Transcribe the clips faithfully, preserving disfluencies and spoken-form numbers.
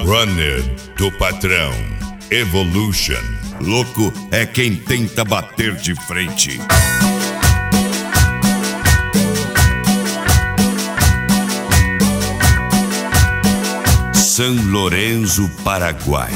Runner do patrão. Evolution. Louco é quem tenta bater de frente. San Lorenzo, Paraguay.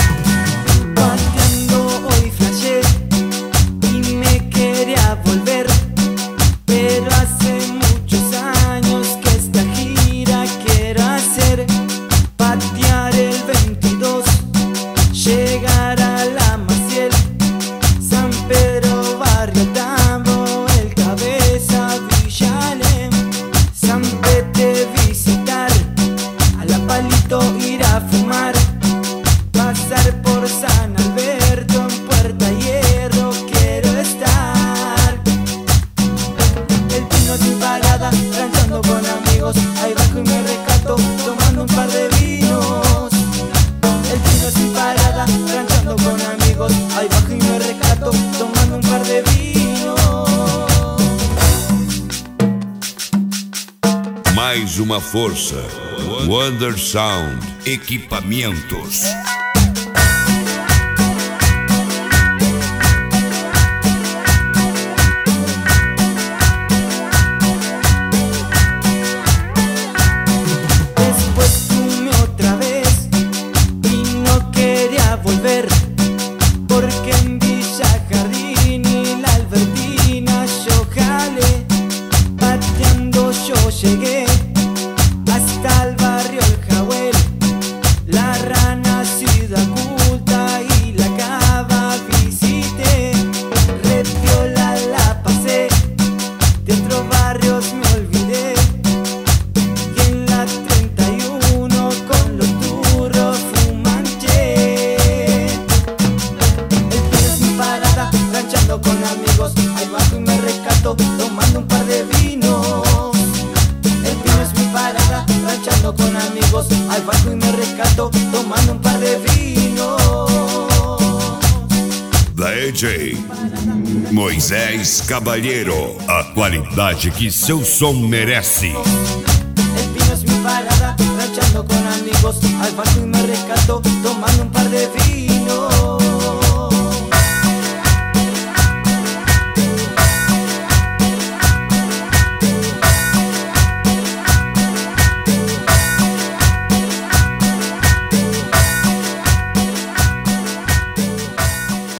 Pateando hoy flashé y me quería volver, pero hace muchos años que esta gira quiero hacer. Patear el veintidós, llegar a la Maciel, San Pedro, Barrio Tambo, El Cabeza, Villa Alem, San Pete visitar, a La Palito ir a fumar, pasar por San Alberto, en Puerta Hierro quiero estar. El Pino sin parada, ranchando con amigos, ahí bajo y me rescato, tomando un par de vinos. El Pino sin parada, ranchando con amigos, ahí bajo y me rescato, tomando un par de vinos. Mais uma força. Wonder Sound Equipamentos. Después fumé otra vez y no quería volver, porque en Villa Jardín y La Albertina yo jalé. Pateando yo llegué hasta el barrio El Jahuel, La Rana, Ciudad Culta y La Cava visité. Red Viola la pasé, de otros barrios me olvidé, y en la treinta y uno con los turros fumanché. El Pino sin parada, ranchando con amigos, ahí bajo y me rescato, tomando un par de vinos. El Pino es mi parada, ranchando con amigos, ahí bajo y me rescato, tomando un par de vinos. Da E J Moisés Caballero. A qualidade que seu som merece. El Pino es mi parada, ranchando con amigos, ahí bajo y me rescato, tomando un par de vinos.